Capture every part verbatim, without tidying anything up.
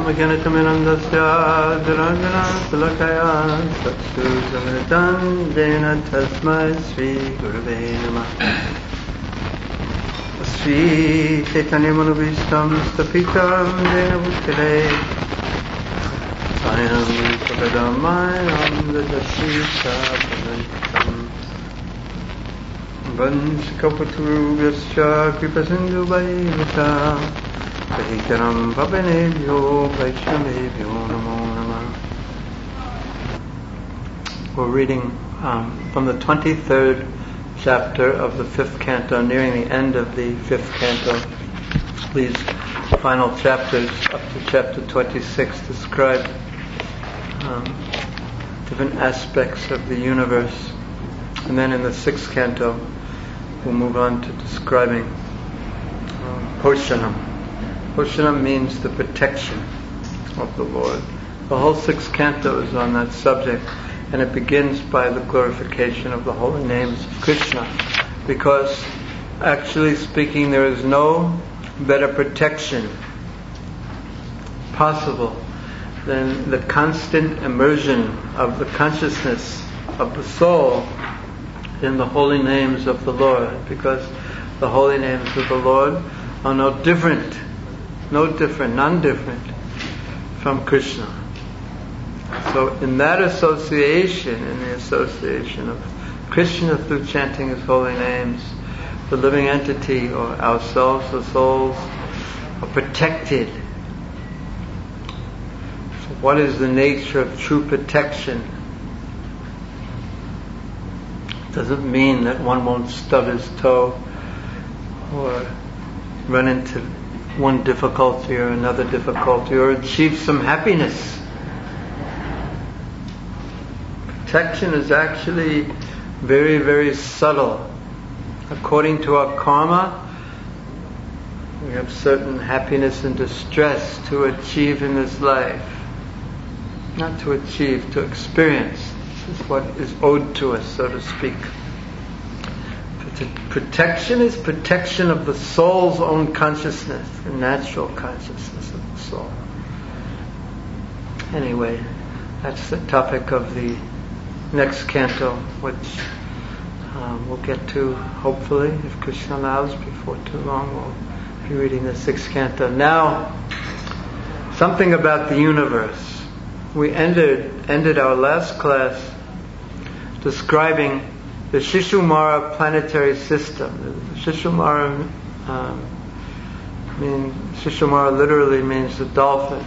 Mekhanikamirandasya Dhirandana Tilakaya Satsu Samritan Dena Tasmai Sri Gurave Namah Sri Chaitanya Manubhishtam Stapitam Dena Bhuttale Sayam Sabadamayam Dadasi Sapadantam Vanshikapaturu Vyasya Kripasindu Vaivata Vahikaram Pavanebhyo Vaishnavebhyo Namo Namah. We're reading um, from the twenty-third chapter of the fifth canto, nearing the end of the fifth canto. These final chapters up to chapter twenty-six describe um, different aspects of the universe. And then in the sixth canto we'll move on to describing um, Poshanam. Poshanam means the protection of the Lord. The whole sixth canto is on that subject, and it begins by the glorification of the holy names of Krishna, because actually speaking there is no better protection possible than the constant immersion of the consciousness of the soul in the holy names of the Lord, because the holy names of the Lord are no different No different, none different from Krishna. So in that association, in the association of Krishna through chanting His holy names, the living entity or ourselves, the souls, are protected. So what is the nature of true protection? It doesn't mean that one won't stub his toe or run into one difficulty or another difficulty, or achieve some happiness. Protection is actually very, very subtle. According to our karma, we have certain happiness and distress to achieve in this life. Not to achieve, to experience. This is what is owed to us, so to speak. Protection is protection of the soul's own consciousness, the natural consciousness of the soul. Anyway, that's the topic of the next canto, which um, we'll get to, hopefully, if Krishna allows, before too long. We'll be reading the sixth canto. Now, something about the universe. We ended, ended our last class describing the Shishumara planetary system. The Shishumara, um, mean, Shishumara literally means the dolphin.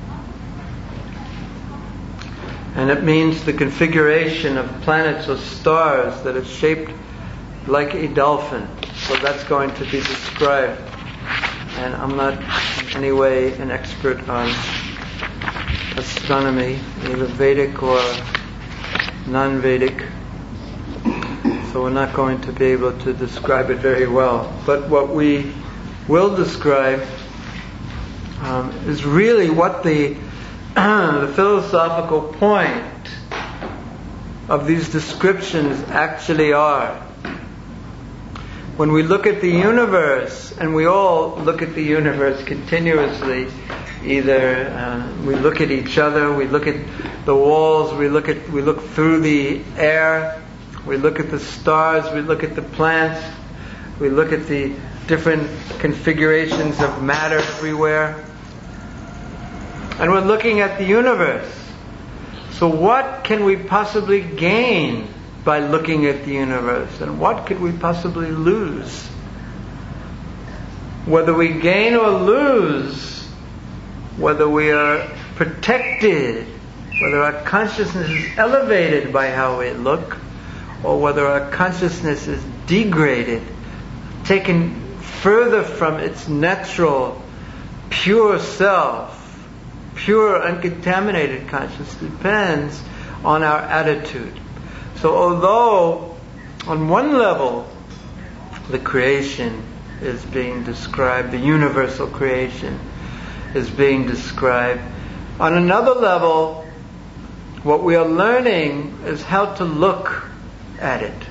And it means the configuration of planets or stars that are shaped like a dolphin. So that's going to be described. And I'm not in any way an expert on astronomy, either Vedic or non-Vedic. So we're not going to be able to describe it very well. But what we will describe um, is really what the, the philosophical point of these descriptions actually are. When we look at the universe, and we all look at the universe continuously, either uh, we look at each other, we look at the walls, we look at we look through the air, we look at the stars, we look at the plants, we look at the different configurations of matter everywhere. And we're looking at the universe. So what can we possibly gain by looking at the universe? And what could we possibly lose? Whether we gain or lose, whether we are protected, whether our consciousness is elevated by how we look, or whether our consciousness is degraded, taken further from its natural, pure self, pure, uncontaminated consciousness, depends on our attitude. So although on one level the creation is being described, the universal creation is being described, on another level what we are learning is how to look at it,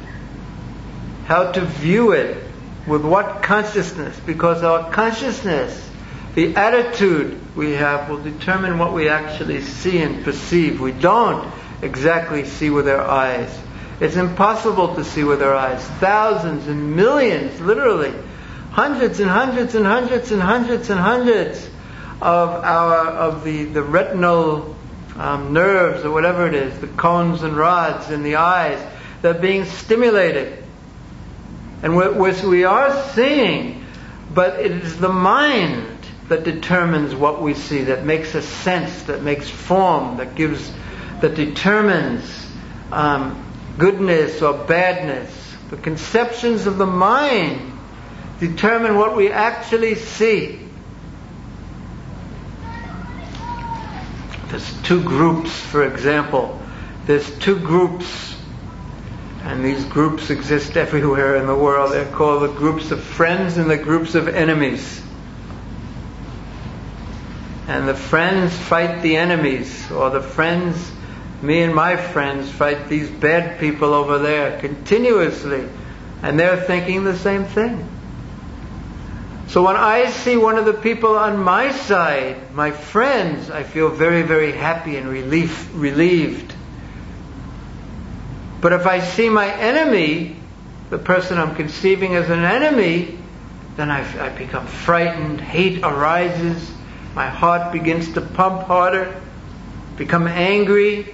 how to view it, with what consciousness, because our consciousness The attitude we have will determine what we actually see and perceive. We don't exactly see with our eyes. It's impossible to see with our eyes. Thousands and millions, literally, hundreds and hundreds and hundreds and hundreds and hundreds of our of the, the retinal um, nerves or whatever it is, the cones and rods in the eyes, they're being stimulated. And we're, we're, we are seeing, but it is the mind that determines what we see, that makes a sense, that makes form, that gives, that determines um, goodness or badness. The conceptions of the mind determine what we actually see. There's two groups, for example. There's two groups, and these groups exist everywhere in the world. They're called the groups of friends and the groups of enemies. And the friends fight the enemies, or the friends, me and my friends, fight these bad people over there continuously. And they're thinking the same thing. So when I see one of the people on my side, my friends, I feel very, very happy and relief, relieved. But if I see my enemy, the person I'm conceiving as an enemy, then I, I become frightened, hate arises, my heart begins to pump harder, become angry.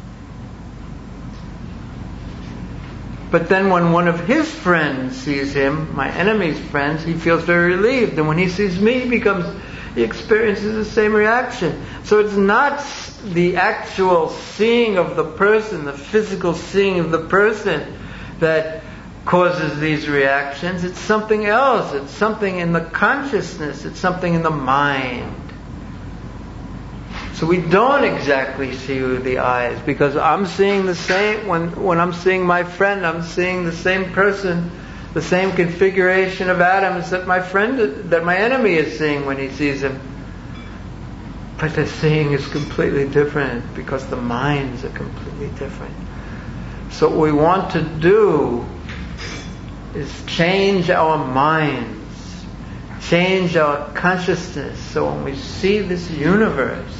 But then when one of his friends sees him, my enemy's friends, he feels very relieved. And when he sees me, he becomes, he experiences the same reaction. So it's not the actual seeing of the person, the physical seeing of the person that causes these reactions. It's something else. It's something in the consciousness. It's something in the mind. So we don't exactly see with the eyes, because I'm seeing the same, when, when I'm seeing my friend, I'm seeing the same person, the same configuration of atoms that my friend, that my enemy is seeing when he sees him. But the seeing is completely different, because the minds are completely different. So what we want to do is change our minds, change our consciousness, so when we see this universe,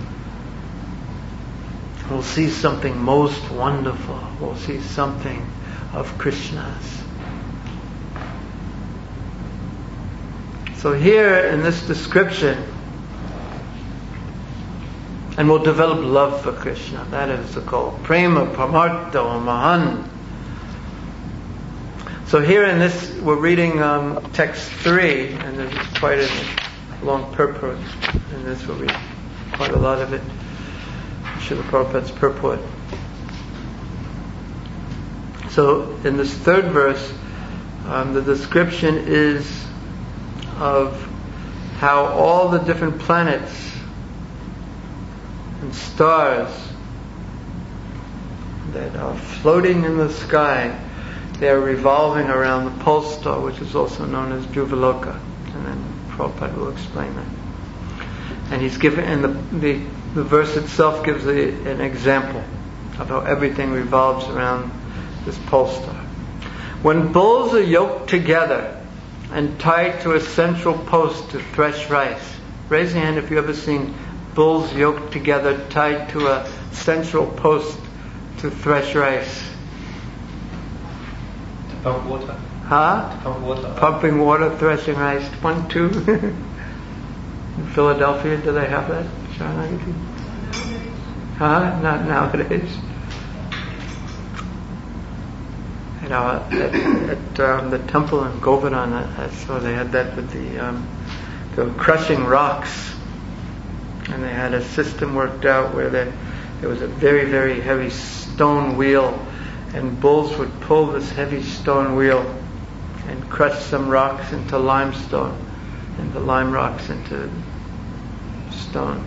we'll see something most wonderful. We'll see something of Krishna's. So here in this description, and we'll develop love for Krishna. That is the goal. Prema Pamartha Mahan. So here in this, we're reading um, text three, and there's quite a long purport in this. We'll read quite a lot of it. Srila Prabhupada's purport. So in this third verse, um, the description is of how all the different planets and stars that are floating in the sky, they are revolving around the pole star, which is also known as Dhruva-loka. And then Prabhupada will explain that. And he's given, and the, the, the verse itself gives a, an example of how everything revolves around this pole star. When bulls are yoked together and tied to a central post to thresh rice. Raise your hand if you've ever seen bulls yoked together, tied to a central post to thresh rice. To pump water. Huh? To pump water. Pumping water, threshing rice. One, two. In Philadelphia, do they have that? Huh? Not nowadays. You know, at, at um, the temple in Govardhan, I saw they had that with the, um, they were crushing rocks. And they had a system worked out where they, there was a very, very heavy stone wheel, and bulls would pull this heavy stone wheel and crush some rocks into limestone, and the lime rocks into stone.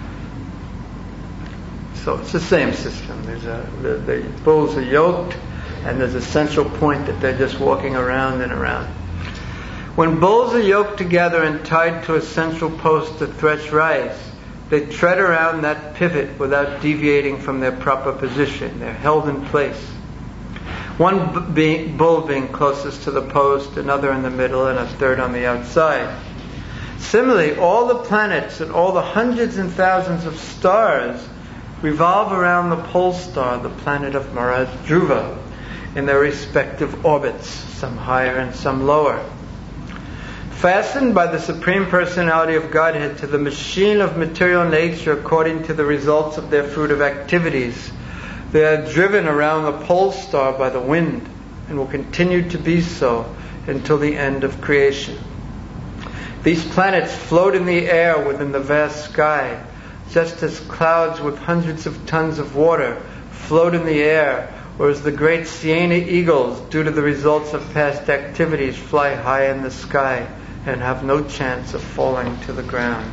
So it's the same system. There's a, the, the bulls are yoked, and there's a central point that they're just walking around and around. When bulls are yoked together and tied to a central post to thresh rice, they tread around that pivot without deviating from their proper position. They're held in place. One b- bull being closest to the post, another in the middle, and a third on the outside. Similarly, all the planets and all the hundreds and thousands of stars revolve around the pole star, the planet of Maharaj Dhruva, in their respective orbits, some higher and some lower. Fastened by the Supreme Personality of Godhead to the machine of material nature according to the results of their fruitive activities, they are driven around the pole star by the wind and will continue to be so until the end of creation. These planets float in the air within the vast sky, just as clouds with hundreds of tons of water float in the air, or as the great Siena eagles, due to the results of past activities, fly high in the sky and have no chance of falling to the ground.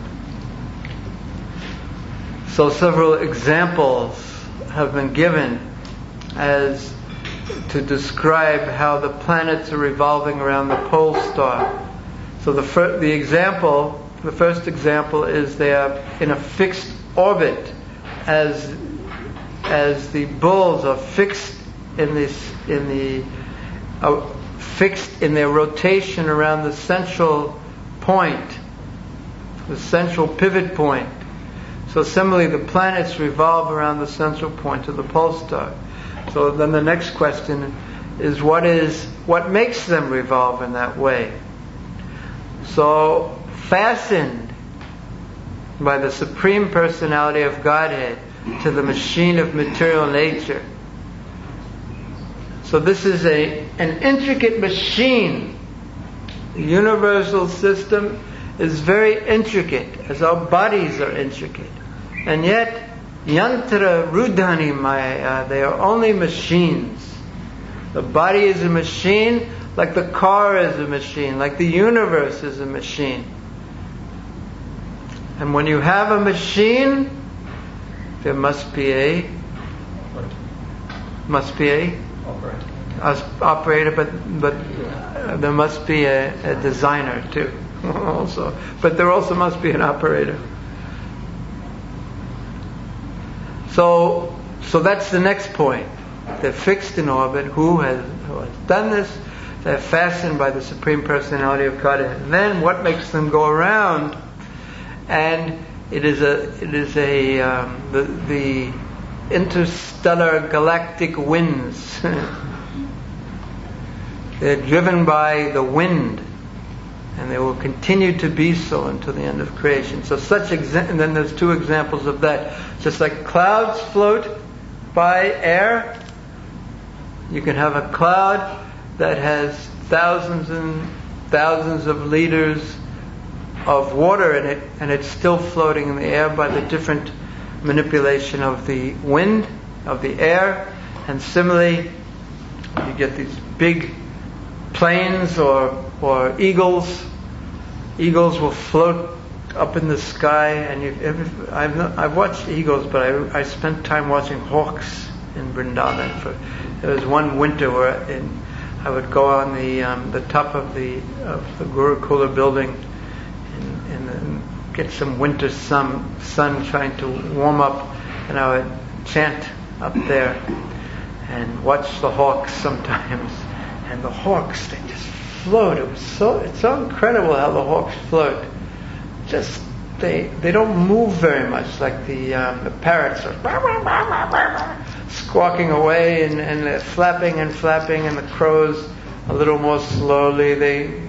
So several examples have been given as to describe how the planets are revolving around the pole star. So the fir- the example, the first example is they are in a fixed orbit, as as the bulls are fixed in this in the uh, fixed in their rotation around the central point, the central pivot point. So similarly, the planets revolve around the central point of the pole star. So then the next question is, what is what makes them revolve in that way? So, fastened by the Supreme Personality of Godhead to the machine of material nature. So this is a an intricate machine. The universal system is very intricate, as our bodies are intricate. And yet, yantra rudhani maya, they are only machines. The body is a machine, like the car is a machine, like the universe is a machine. And when you have a machine, there must be a must be a Operator. As operator, but but uh, there must be a, a designer too, also. But there also must be an operator. So, so that's the next point. They're fixed in orbit. Who has who has done this? They're fastened by the Supreme Personality of Godhead. And then, what makes them go around? And it is a it is a um, the the interstellar galactic winds. They're driven by the wind, and they will continue to be so until the end of creation. So such exa- and then there's two examples of that. Just like clouds float by air, you can have a cloud that has thousands and thousands of liters of water in it, and it's still floating in the air by the different manipulation of the wind, of the air. And similarly, you get these big planes or or eagles. Eagles will float up in the sky, and you, every, I've not, I've watched eagles, but I, I spent time watching hawks in Vrindavan. For there was one winter where in, I would go on the um, the top of the of the Gurukula building and, and, and get some winter sun, sun trying to warm up, and I would chant up there and watch the hawks sometimes. And the hawks, they just float. It was so it's so incredible how the hawks float. Just they they don't move very much, like the um, the parrots are squawking away, and, and they're flapping and flapping, and the crows a little more slowly. They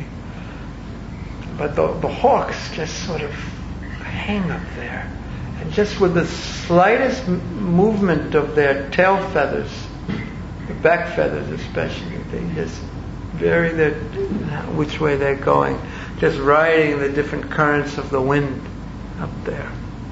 but the the hawks just sort of hang up there, and just with the slightest m- movement of their tail feathers, the back feathers especially, they just vary their which way they're going, just riding the different currents of the wind up there.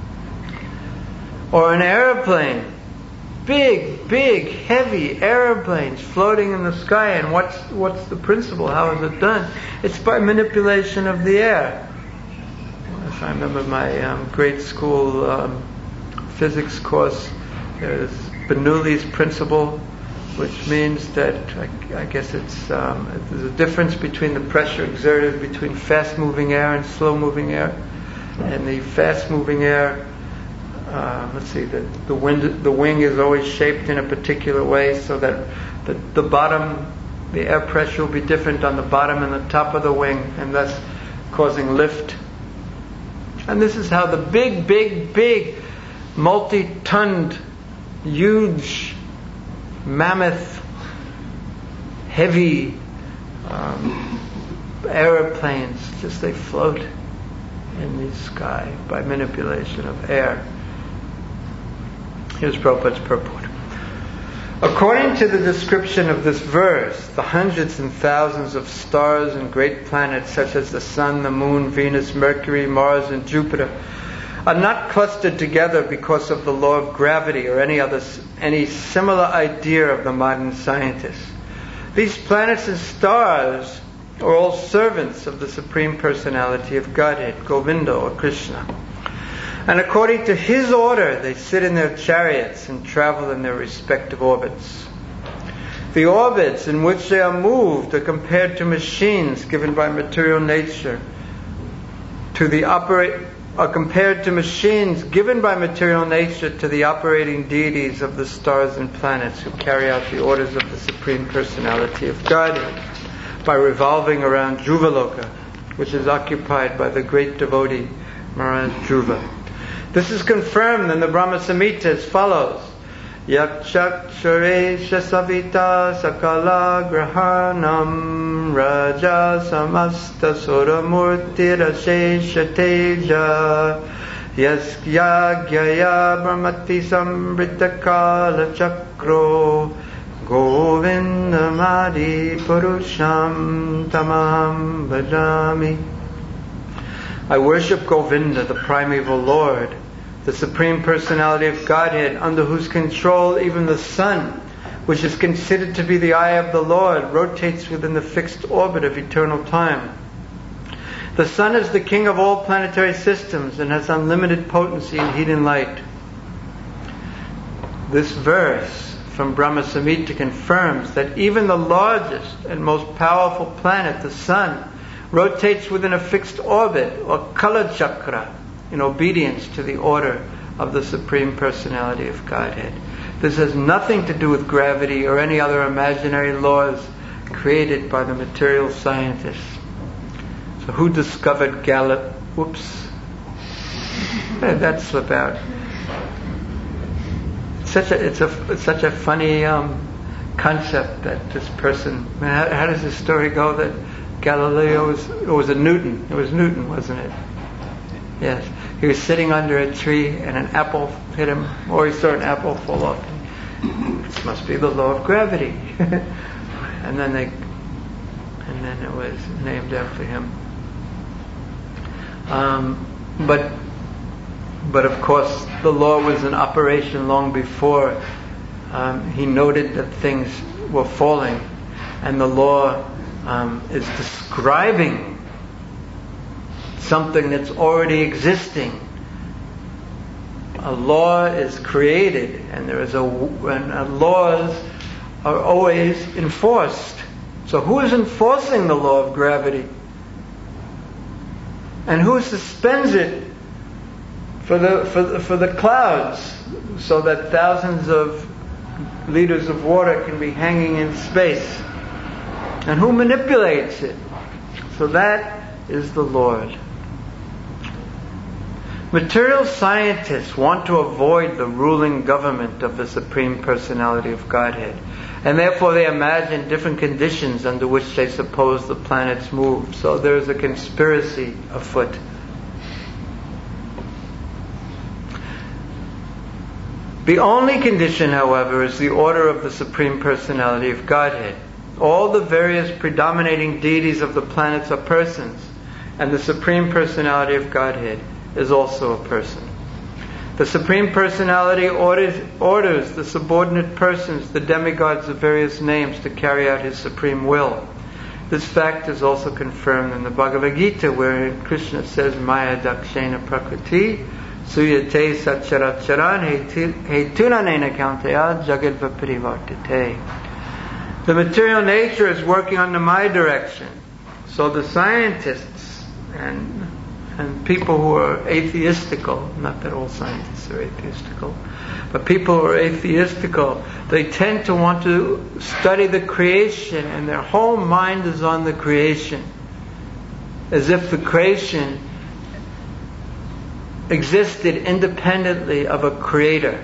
Or an airplane, big, big, heavy airplanes floating in the sky. And what's what's the principle? How is it done? It's by manipulation of the air. If I remember my um, grade school um, physics course, there's Bernoulli's principle, which means that I, I guess it's um, there's a difference between the pressure exerted between fast-moving air and slow-moving air, and the fast-moving air, uh, let's see, the the wind the wing is always shaped in a particular way, so that the the bottom, the air pressure will be different on the bottom and the top of the wing, and thus causing lift And this is how the big, big, big, multi-tonned, huge, mammoth, heavy um, aeroplanes, just they float in the sky by manipulation of air. Here's Prabhupada's purport. According to the description of this verse, the hundreds and thousands of stars and great planets such as the Sun, the Moon, Venus, Mercury, Mars, and Jupiter are not clustered together because of the law of gravity or any other any similar idea of the modern scientists. These planets and stars are all servants of the Supreme Personality of Godhead, Govinda or Krishna. And according to his order, they sit in their chariots and travel in their respective orbits. The orbits in which they are moved are compared to machines given by material nature to the operate are compared to machines given by material nature to the operating deities of the stars and planets who carry out the orders of the Supreme Personality of Godhead by revolving around Dhruvaloka, which is occupied by the great devotee Maharaj Dhruva. This is confirmed in the Brahma Samhita as follows: Yakshakshresha savita sakala grahanam raja samasta suramurti rashesha teja yasyagyaya brahmati sambrita kala chakro govindamadi purusham tamam bhajami. I worship Govinda, the primeval Lord, the Supreme Personality of Godhead, under whose control even the sun, which is considered to be the eye of the Lord, rotates within the fixed orbit of eternal time. The sun is the king of all planetary systems and has unlimited potency in heat and light. This verse from Brahma Samhita confirms that even the largest and most powerful planet, the sun, rotates within a fixed orbit, or Kala Chakra, in obedience to the order of the Supreme Personality of Godhead. This has nothing to do with gravity or any other imaginary laws created by the material scientists. So who discovered Galileo? Whoops. Where did that slip out? It's such a, it's a, it's such a funny um, concept that this person, how, how does this story go that Galileo was, it was a Newton. It was Newton, wasn't it? Yes. He was sitting under a tree and an apple hit him, or he saw an apple fall off. This must be the law of gravity. and then they, and then it was named after him. Um, but, but of course, the law was in operation long before um, he noted that things were falling, and the law Um, is describing something that's already existing. A law is created, and there is a and uh, laws are always enforced. So who is enforcing the law of gravity? And who suspends it for the for the, for the clouds, so that thousands of liters of water can be hanging in space? And who manipulates it? So that is the Lord. Material scientists want to avoid the ruling government of the Supreme Personality of Godhead, and therefore they imagine different conditions under which they suppose the planets move. So there is a conspiracy afoot. The only condition, however, is the order of the Supreme Personality of Godhead. All the various predominating deities of the planets are persons, and the Supreme Personality of Godhead is also a person. The Supreme Personality orders, orders the subordinate persons, the demigods of various names, to carry out His supreme will. This fact is also confirmed in the Bhagavad Gita, where Krishna says, Maya dakshena prakriti suyate satcharacharan hetunanena kauntaya jagadva parivartate. The material nature is working under my direction. So the scientists and and people who are atheistical, not that all scientists are atheistical, but people who are atheistical, they tend to want to study the creation, and their whole mind is on the creation, as if the creation existed independently of a creator.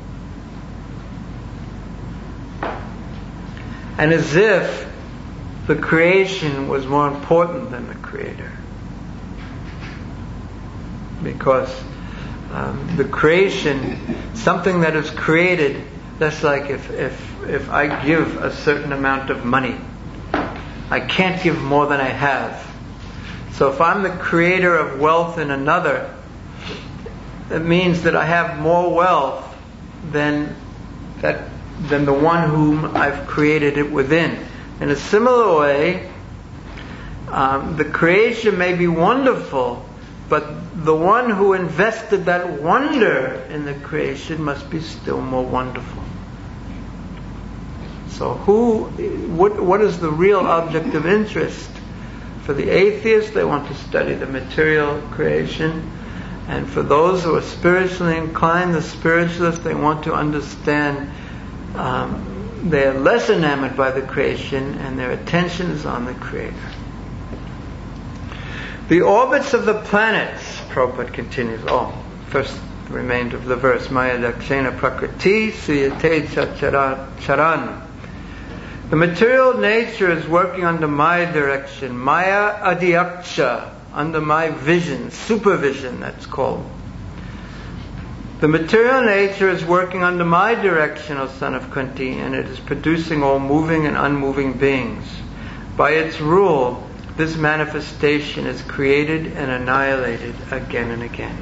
And as if the creation was more important than the creator. Because um, the creation, something that is created, that's like if, if, if I give a certain amount of money, I can't give more than I have. So if I'm the creator of wealth in another, it means that I have more wealth than that than the one whom I've created it within. In a similar way, um, the creation may be wonderful, but the one who invested that wonder in the creation must be still more wonderful. So who, what, what is the real object of interest? For the atheists, they want to study the material creation. And for those who are spiritually inclined, the spiritualists, they want to understand, um, they are less enamored by the creation and their attention is on the Creator. The orbits of the planets, Prabhupada continues, oh, first the remainder of the verse, Maya Dakshena Prakriti Suyate Charan. The material nature is working under my direction, Maya Adhyaksha, under my vision, supervision that's called. The material nature is working under my direction, O son of Kunti, and it is producing all moving and unmoving beings. By its rule, this manifestation is created and annihilated again and again.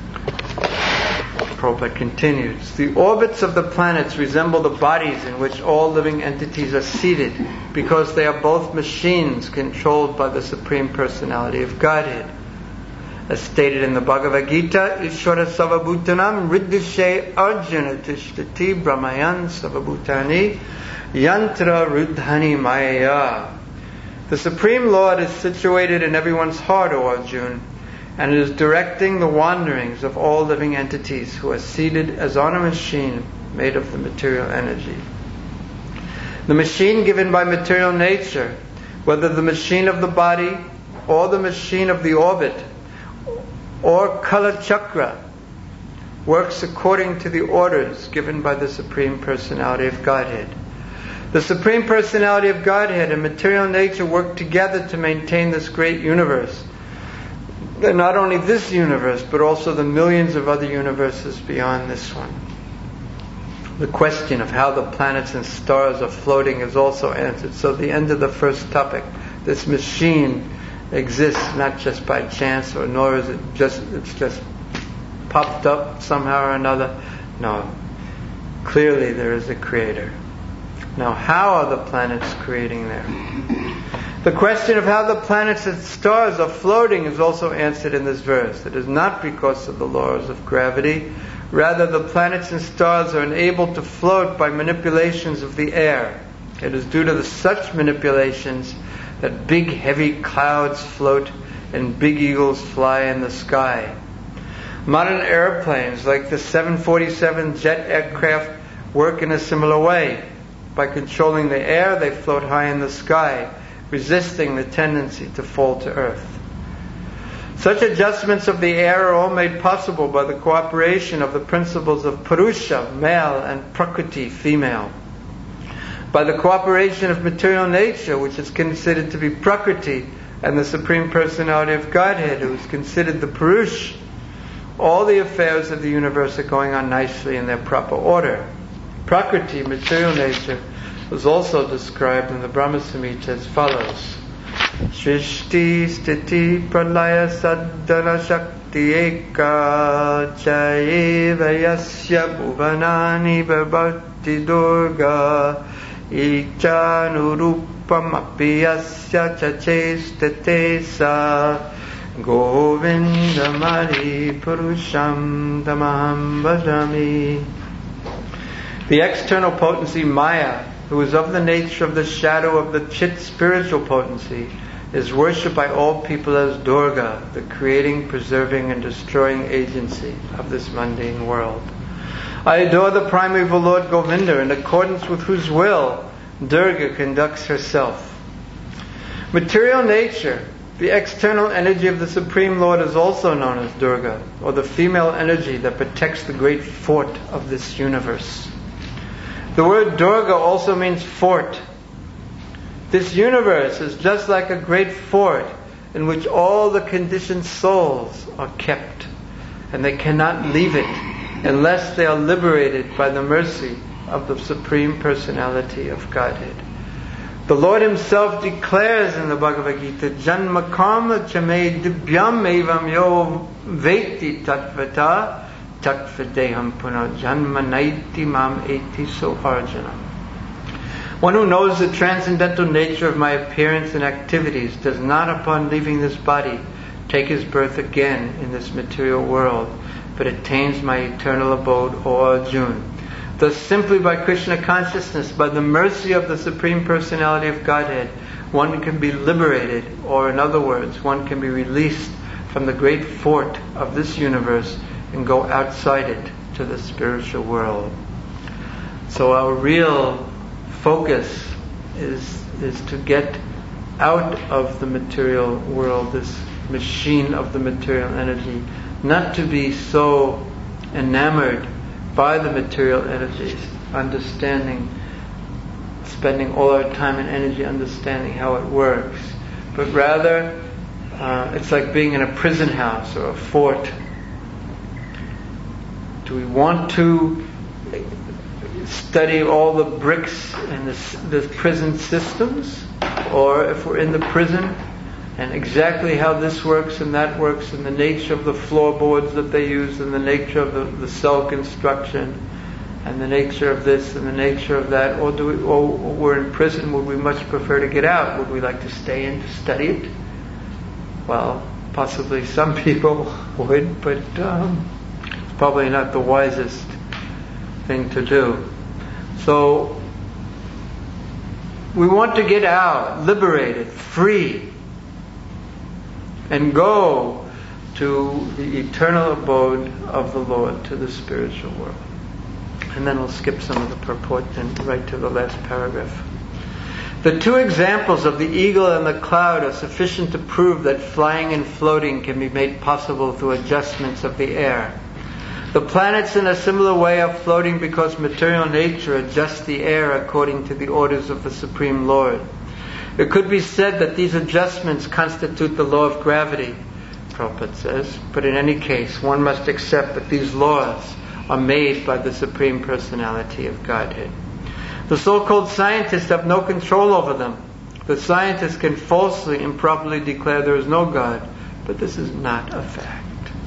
Prabhupada continues, the orbits of the planets resemble the bodies in which all living entities are seated, because they are both machines controlled by the Supreme Personality of Godhead. As stated in the Bhagavad Gita, Ishvara Savabhutanam Riddhishe Arjuna Tishtati Brahmayan Savabhutani Yantra Ruddhani Maya. The Supreme Lord is situated in everyone's heart, O Arjuna, and it is directing the wanderings of all living entities who are seated as on a machine made of the material energy. The machine given by material nature, whether the machine of the body or the machine of the orbit or Kala Chakra, works according to the orders given by the Supreme Personality of Godhead. The Supreme Personality of Godhead and material nature work together to maintain this great universe. And not only this universe, but also the millions of other universes beyond this one. The question of how the planets and stars are floating is also answered. So the end of the first topic, this machine exists not just by chance, or nor is it just, it's just popped up somehow or another. No. Clearly there is a creator. Now, how are the planets creating there? The question of how the planets and stars are floating is also answered in this verse. It is not because of the laws of gravity. Rather, the planets and stars are enabled to float by manipulations of the air. It is due to the such manipulations that big heavy clouds float and big eagles fly in the sky. Modern airplanes like the seven forty-seven jet aircraft work in a similar way. By controlling the air, they float high in the sky, resisting the tendency to fall to earth. Such adjustments of the air are all made possible by the cooperation of the principles of Purusha, male, and Prakriti, female. By the cooperation of material nature, which is considered to be Prakriti, and the Supreme Personality of Godhead, who is considered the Purush, all the affairs of the universe are going on nicely in their proper order. Prakriti, material nature, was also described in the Brahma Samhita as follows. Shrishti Sthiti Pralaya Saddhana Shakti Eka Chayeva Yasya Bhuvanani Bhavati Durga Ichanurupam Api Yasya Chachestate Sa Govindamari Purusham Tamaham Bhajami. The external potency Maya, who is of the nature of the shadow of the Chit spiritual potency, is worshipped by all people as Durga, the creating, preserving, and destroying agency of this mundane world. I adore the primeval Lord Govinda, in accordance with whose will Durga conducts herself. Material nature The external energy of the Supreme Lord is also known as Durga, or the female energy that protects the great fort of this universe. The word Durga also means fort. This universe is just like a great fort in which all the conditioned souls are kept, and they cannot leave it unless they are liberated by the mercy of the Supreme Personality of Godhead. The Lord Himself declares in the Bhagavad Gita, Janma karma chame dibyam evam yo veti tatvata tatvadeham puno janma naiti mam eti so Arjuna. One who knows the transcendental nature of my appearance and activities does not, upon leaving this body, take his birth again in this material world, but attains my eternal abode, O Arjuna. Thus, simply by Krishna consciousness, by the mercy of the Supreme Personality of Godhead, one can be liberated, or in other words, one can be released from the great fort of this universe and go outside it to the spiritual world. So our real focus is, is to get out of the material world, this machine of the material energy, not to be so enamored by the material energies, understanding, spending all our time and energy understanding how it works, but rather uh, it's like being in a prison house or a fort. Do we want to study all the bricks in this, the prison systems, or if we're in the prison, and exactly how this works and that works, and the nature of the floorboards that they use, and the nature of the, the cell construction, and the nature of this and the nature of that, or do we, or we're in prison, would we much prefer to get out? Would we like to stay in to study it? Well, possibly some people would, but um, it's probably not the wisest thing to do. So we want to get out, liberated, free, and go to the eternal abode of the Lord, to the spiritual world. And then we'll skip some of the purport and right to the last paragraph. The two examples of the eagle and the cloud are sufficient to prove that flying and floating can be made possible through adjustments of the air. The planets in a similar way are floating because material nature adjusts the air according to the orders of the Supreme Lord. It could be said that these adjustments constitute the law of gravity, Prabhupada says, but in any case, one must accept that these laws are made by the Supreme Personality of Godhead. The so-called scientists have no control over them. The scientists can falsely, improperly declare there is no God, but this is not a fact.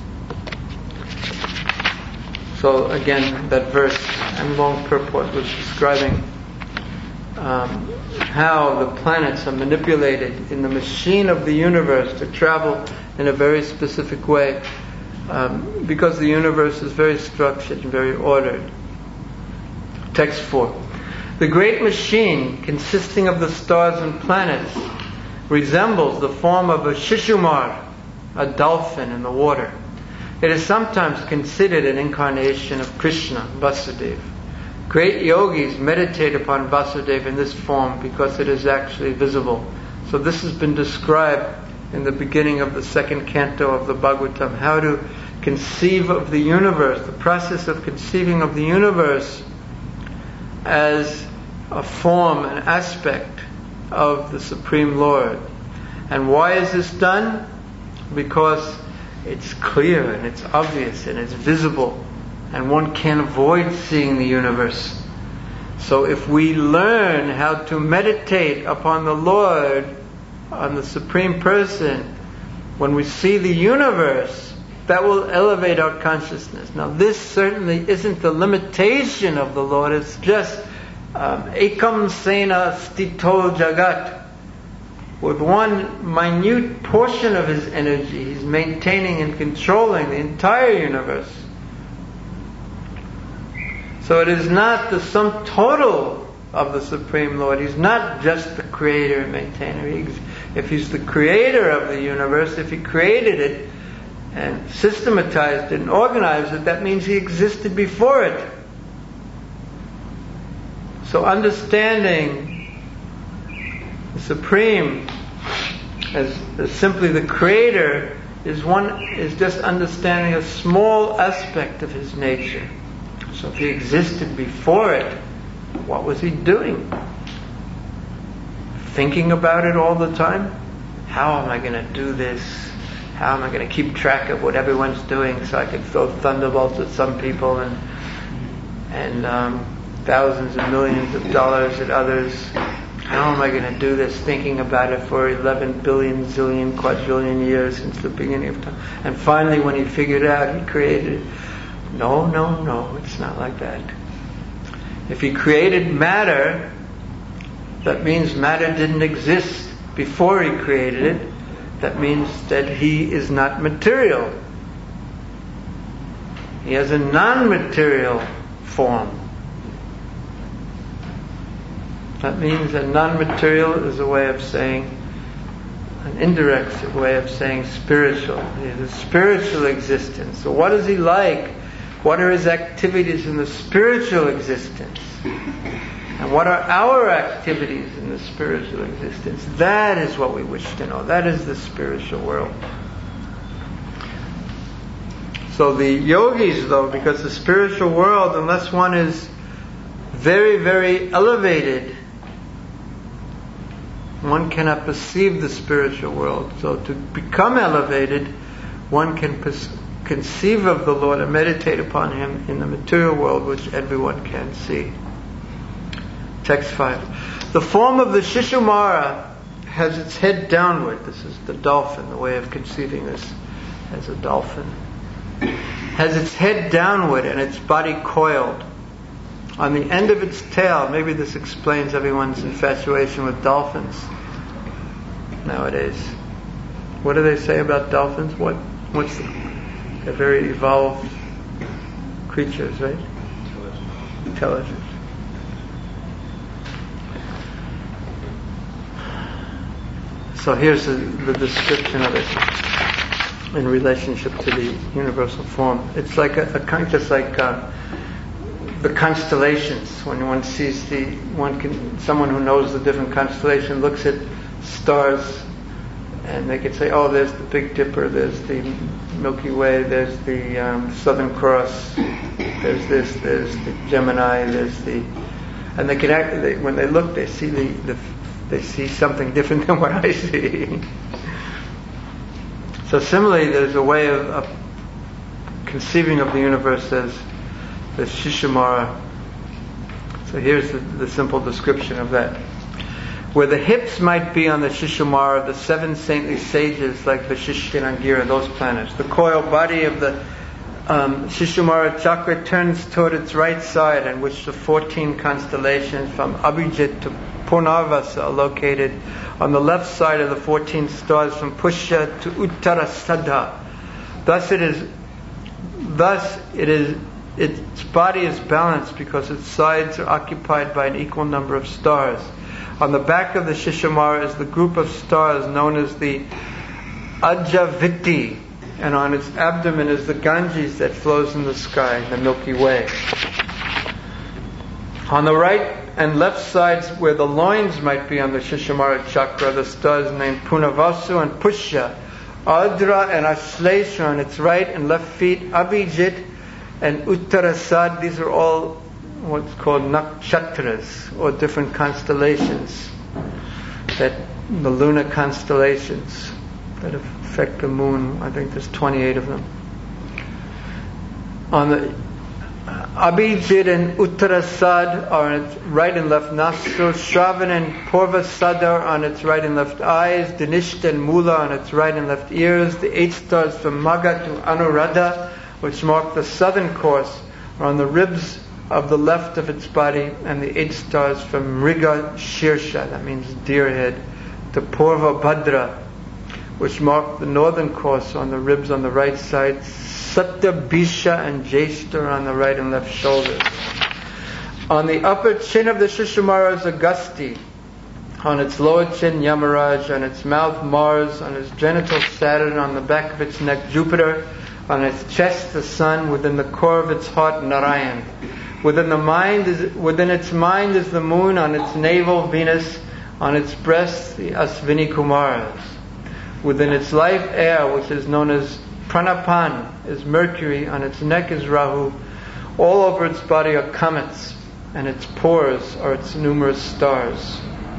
So again, that verse and long purport was describing um, how the planets are manipulated in the machine of the universe to travel in a very specific way, um, because the universe is very structured and very ordered. Text four. The great machine, consisting of the stars and planets, resembles the form of a shishumar, a dolphin in the water. It is sometimes considered an incarnation of Krishna, Vasudeva. Great yogis meditate upon Vasudeva in this form because it is actually visible. So this has been described in the beginning of the second canto of the Bhagavatam, how to conceive of the universe, the process of conceiving of the universe as a form, an aspect of the Supreme Lord. And why is this done? Because it's clear and it's obvious and it's visible, and one can't avoid seeing the universe. So if we learn how to meditate upon the Lord, on the Supreme Person, when we see the universe, that will elevate our consciousness. Now this certainly isn't the limitation of the Lord, it's just um, ekam sena stito jagat. With one minute portion of his energy, he's maintaining and controlling the entire universe. So it is not the sum total of the Supreme Lord. He's not just the creator and maintainer. He's, if he's the creator of the universe, if he created it and systematized it and organized it, that means he existed before it. So understanding the Supreme as, as simply the creator is one is just understanding a small aspect of his nature. So if he existed before it, what was he doing? Thinking about it all the time? How am I going to do this? How am I going to keep track of what everyone's doing so I can throw thunderbolts at some people and and um, thousands and millions of dollars at others? How am I going to do this? Thinking about it for eleven billion, zillion, quadrillion years since the beginning of time. And finally, when he figured it out, he created it. No, no, no, it's not like that. If he created matter, that means matter didn't exist before he created it. That means that he is not material. He has a non-material form. That means that non-material is a way of saying, an indirect way of saying spiritual. He has a spiritual existence. So what is he like? What are his activities in the spiritual existence? And what are our activities in the spiritual existence? That is what we wish to know. That is the spiritual world. So the yogis, though, because the spiritual world, unless one is very, very elevated, one cannot perceive the spiritual world. So to become elevated, one can perceive conceive of the Lord and meditate upon Him in the material world, which everyone can see. Text five. The form of the Shishumara has its head downward. This is the dolphin, the way of conceiving this as a dolphin. Has its head downward and its body coiled. On the end of its tail, maybe this explains everyone's infatuation with dolphins nowadays. What do they say about dolphins? What? What's the... They're very evolved creatures, right? Intelligent. Intelligent. So here's the, the description of it in relationship to the universal form. It's like a, a kind, just like uh, the constellations. When one sees the one can, someone who knows the different constellation looks at stars, and they could say, "Oh, there's the Big Dipper, there's the Milky Way, there's the um, Southern Cross, there's this, there's the Gemini, there's the," and they can act. They, when they look, they see the, the, they see something different than what I see. So similarly, there's a way of, of conceiving of the universe as the Shishumara. So here's the, the simple description of that. Where the hips might be on the Shishumara of the seven saintly sages like Vasishta and Angira, those planets. The coiled body of the um, Shishumara chakra turns toward its right side, in which the fourteen constellations from Abhijit to Purnarvasa are located. On the left side of the fourteen stars from Pushya to Uttarasada. Thus it is, thus it is, its body is balanced because its sides are occupied by an equal number of stars. On the back of the Shishumara is the group of stars known as the Ajaviti, and on its abdomen is the Ganges that flows in the sky, the Milky Way. On the right and left sides, where the loins might be on the Shishumara chakra, the stars named Punavasu and Pushya, Adra and Ashlesha on its right and left feet, Abhijit and Uttarasad. These are all what's called nakshatras, or different constellations, that the lunar constellations that affect the moon. I think there's twenty-eight of them. On the uh, Abhijit and Uttarasad are on its right and left nostrils, Shravan and Purvasada are on its right and left eyes, Dhanishta and Mula on its right and left ears. The eight stars from Magha to Anuradha, which mark the southern course, are on the ribs of the left of its body, and the eight stars from Mriga Shirsha, that means deer head, to Purva Bhadra, which mark the northern course, on the ribs on the right side. Satya, Bisha and Jeshta are on the right and left shoulders. On the upper chin of the Shishumara is Agasti, on its lower chin Yamaraj, on its mouth Mars, on its genitals Saturn, on the back of its neck Jupiter, on its chest the sun, within the core of its heart Narayan. Within the mind is, within its mind is the moon, on its navel Venus, on its breast the Asvini Kumaras. Within its life air, which is known as Pranapan, is Mercury, on its neck is Rahu, all over its body are comets, and its pores are its numerous stars.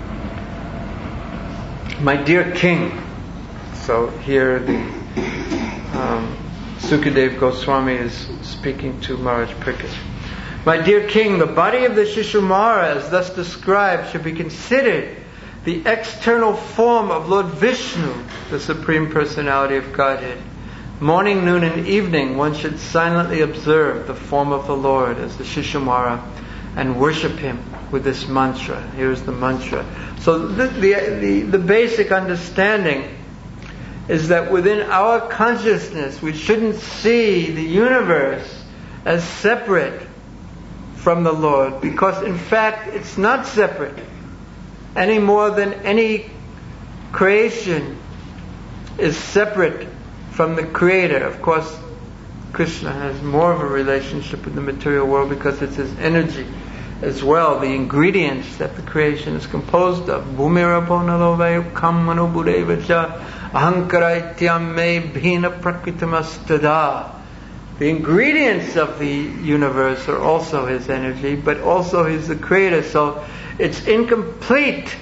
My dear king, so here the um, Sukadev Goswami is speaking to Maharaj Parikshit. My dear king, the body of the Shishumara, as thus described, should be considered the external form of Lord Vishnu, the Supreme Personality of Godhead. Morning, noon, and evening, one should silently observe the form of the Lord as the Shishumara and worship Him with this mantra. Here's the mantra. So the, the, the, the basic understanding is that within our consciousness we shouldn't see the universe as separate from the Lord, because in fact it's not separate any more than any creation is separate from the Creator. Of course, Krishna has more of a relationship with the material world because it's His energy as well, the ingredients that the creation is composed of. Bhumiraponalovayu kammano budevacha ahankara me bhina prakritamastada. The ingredients of the universe are also His energy, but also He's the Creator. So it's incomplete.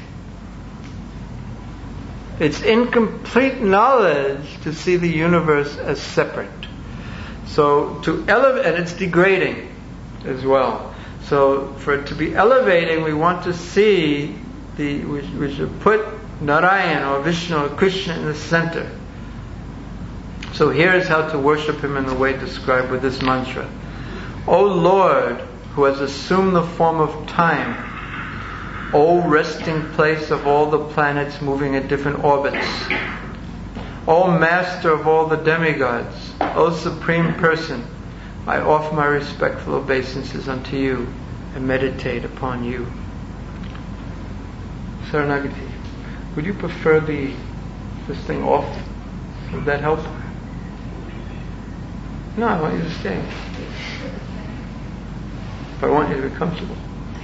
It's incomplete knowledge to see the universe as separate. So to elevate, and it's degrading as well. So for it to be elevating, we want to see the, we, we should put Narayan or Vishnu or Krishna in the center. So here is how to worship Him in the way described with this mantra. O Lord, who has assumed the form of time, O resting place of all the planets moving in different orbits, O Master of all the demigods, O Supreme Person, I offer my respectful obeisances unto You and meditate upon You. Saranagati, would you prefer the this thing off? Would that help? No, I want you to stay. But I want you to be comfortable.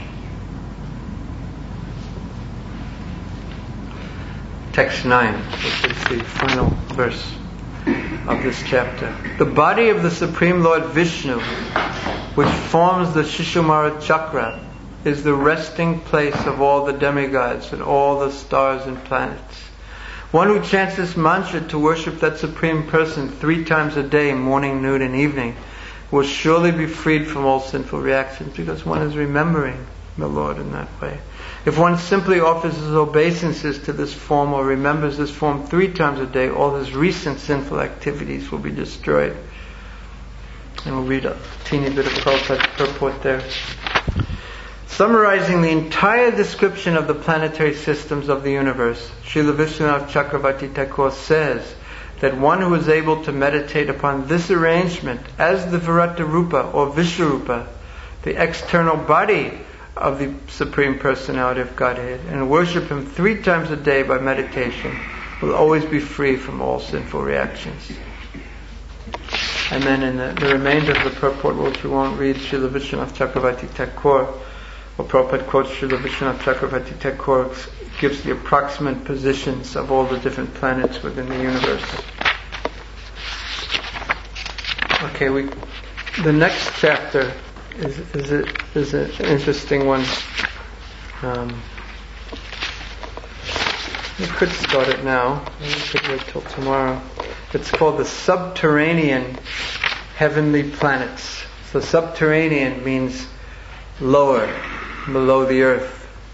Text nine, which is the final verse of this chapter. The body of the Supreme Lord Vishnu, which forms the Shishumara Chakra, is the resting place of all the demigods and all the stars and planets. One who chants this mantra to worship that Supreme Person three times a day, morning, noon, and evening, will surely be freed from all sinful reactions, because one is remembering the Lord in that way. If one simply offers his obeisances to this form or remembers this form three times a day, all his recent sinful activities will be destroyed. And we'll read a teeny bit of Prabhupada's purport there. Summarizing the entire description of the planetary systems of the universe, Srila Vishwanath Chakravarti Thakur says that one who is able to meditate upon this arrangement as the Virata Rupa or Vishwarupa, the external body of the Supreme Personality of Godhead, and worship Him three times a day by meditation, will always be free from all sinful reactions. And then in the, the remainder of the purport, which we won't read, Srila Vishwanath Chakravarti Thakur, or Prabhupada quotes Srila Vishwanath Chakravarti Thakur, gives the approximate positions of all the different planets within the universe. Okay, we the next chapter is is a, is a, an interesting one. Um, we could start it now. We could wait till tomorrow. It's called the subterranean heavenly planets. So subterranean means lower, below the earth.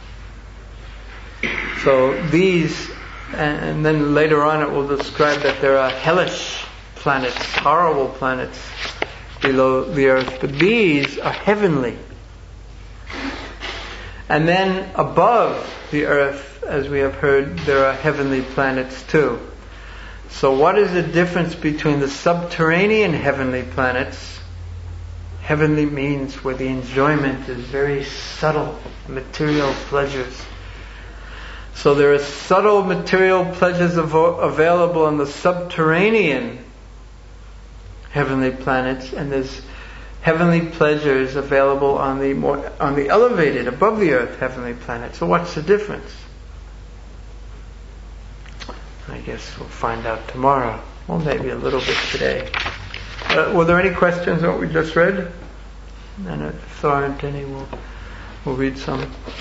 So these, and then later on it will describe that there are hellish planets, horrible planets below the earth, but these are heavenly. And then above the earth, as we have heard, there are heavenly planets too. So what is the difference between the subterranean heavenly planets? Heavenly means where the enjoyment is very subtle, material pleasures. So there are subtle material pleasures av- available on the subterranean heavenly planets, and there's heavenly pleasures available on the more on the elevated, above the earth heavenly planets. So what's the difference? Right. guess we'll find out tomorrow. Well, maybe a little bit today. Uh, were there any questions on what we just read? And if there aren't any, we'll, we'll read some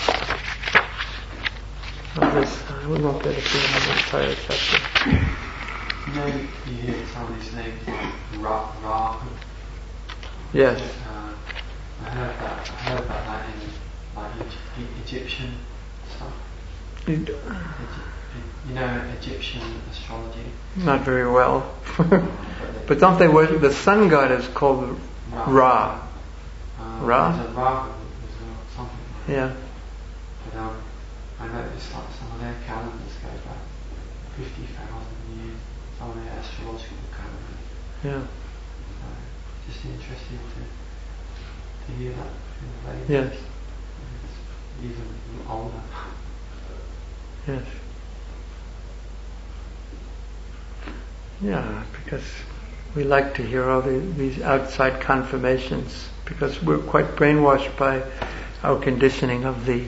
of this. Uh, we won't be able to read the entire chapter. You know, you hear some of these names like Ra, Rahu. Yes. Uh, I heard that. I heard about that in like Egy- Egyptian stuff. You, Egy- you know, Egyptian astrology. Not very well. But don't they worship the sun god is called Ra? Ra. Uh, Ra? There's a Rahu as well, something like that. Yeah. But um, I noticed like some of their calendars go back fifty thousand years. Some of their astrological calendars. Yeah. So, just interesting to to hear that from the ladies. Yes. It's even older. Yes. Yeah, because we like to hear all the, these outside confirmations, because we're quite brainwashed by our conditioning of the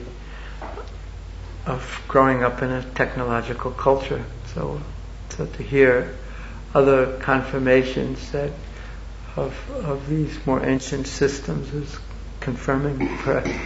of growing up in a technological culture. So, so to hear other confirmations that of of these more ancient systems is confirming for us.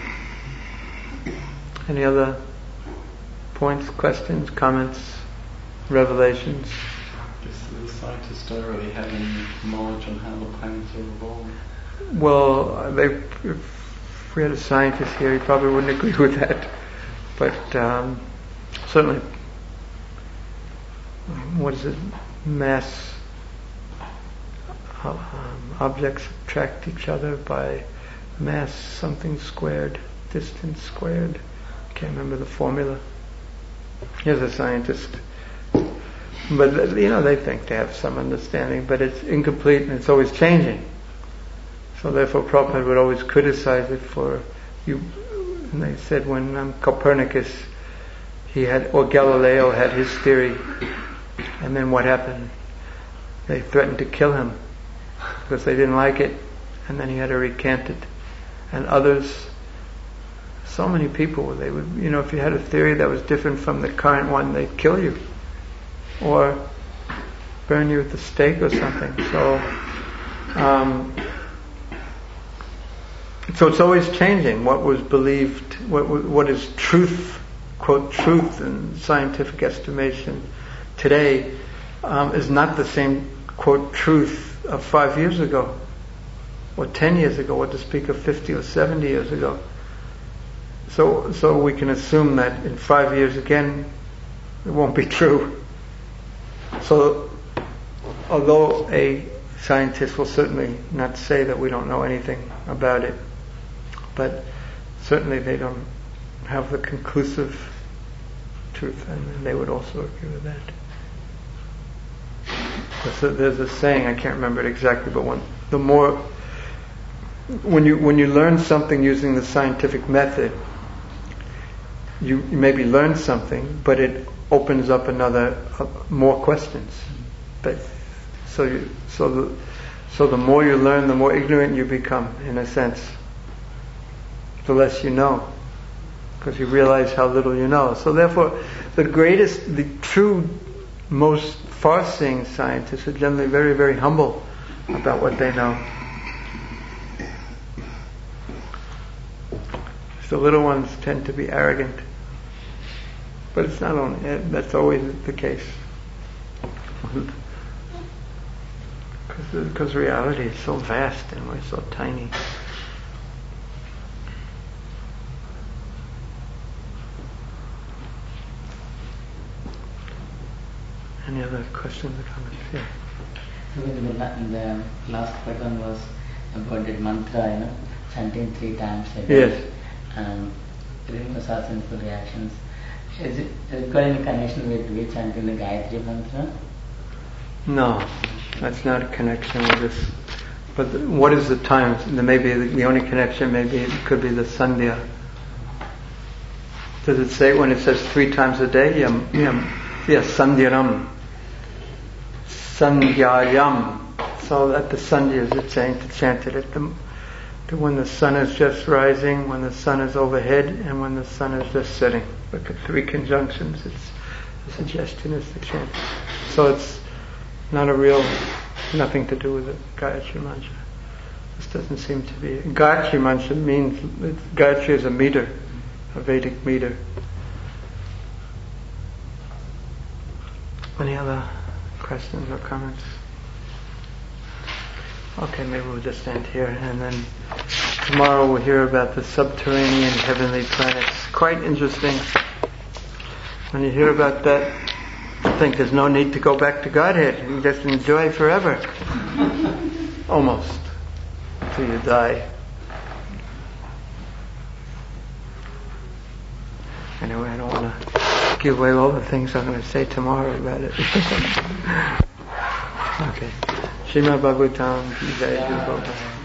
Any other points, questions, comments, revelations? Guess the scientists don't really have any knowledge on how the planets are evolved. Well, they, if we had a scientist here, he probably wouldn't agree with that. But um, certainly, what is it? Mass uh, um, objects attract each other by mass something squared, distance squared. I can't remember the formula. Here's a scientist. But, you know, they think they have some understanding, but it's incomplete and it's always changing. So therefore Prabhupada would always criticize it for you. And they said when um, Copernicus, he had, or Galileo had his theory, and then what happened? They threatened to kill him because they didn't like it, and then he had to recant it. And others, so many people, they would, you know, if you had a theory that was different from the current one, they'd kill you or burn you at the stake or something. So, um, so it's always changing. What was believed, what what is truth, quote truth in scientific estimation today, um, is not the same quote truth of five years ago, or ten years ago, or to speak of fifty or seventy years ago. So, so we can assume that in five years again, it won't be true. So, although a scientist will certainly not say that we don't know anything about it, but certainly they don't have the conclusive truth, and they would also agree with that. So there's a saying, I can't remember it exactly, but when the more when you when you learn something using the scientific method, you, you maybe learn something, but it opens up another uh, more questions. But so you, so the so the more you learn, the more ignorant you become, in a sense. The less you know, because you realize how little you know. So therefore, the greatest, the true, most far-seeing scientists are generally very, very humble about what they know. The little ones tend to be arrogant. But it's not only, that's always the case. Because reality is so vast and we're so tiny. Any other questions or comments? Yeah. So in the, in the last pattern was about the mantra, you know, chanting three times a day. Yes. And giving massage sinful reactions. Is it requiring a connection with we chanting the Gayatri mantra? No, that's not a connection with this. But the, what is the time? The, maybe the, the only connection maybe it could be the sandhya. Does it say when it says three times a day? Yam, yam, yes, sandhyaram. Sandhyayam. So at the sandhyas it's saying to chant it at the, to when the sun is just rising, when the sun is overhead, and when the sun is just setting. Look at three conjunctions. It's The suggestion is the chant. So it's not a real, nothing to do with the Gayatri Mantra. This doesn't seem to be. Gayatri Mantra means, Gayatri is a meter, a Vedic meter. Any other questions or comments? Okay, maybe we'll just end here, and then tomorrow we'll hear about the subterranean heavenly planets. Quite interesting. When you hear about that, I think there's no need to go back to Godhead. You just enjoy forever. Almost. Till you die. Anyway, I don't want to give away all the things I'm going to say tomorrow about it. Okay. Srimad Bhagavatam, Jai Jai Bhagavatam.